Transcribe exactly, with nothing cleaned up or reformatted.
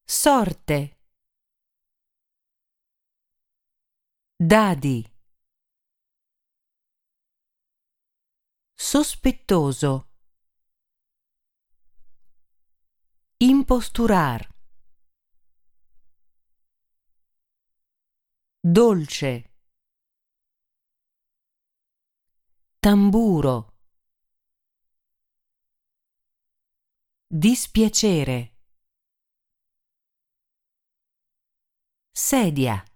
sorte, dadi, sospettoso, imposturar, dolce, tamburo, dispiacere, sedia.